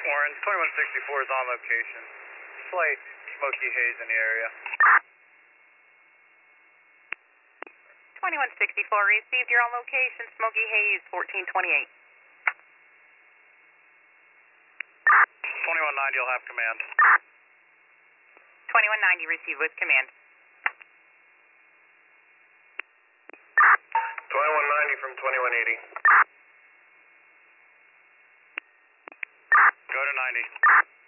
Warren, 2164 is on location. Slight smoky haze in the area. 2164 received. You're on location. Smoky haze, 1428. 2190 will have command. 2190 received with command. 2190 from 2180. Go to 90.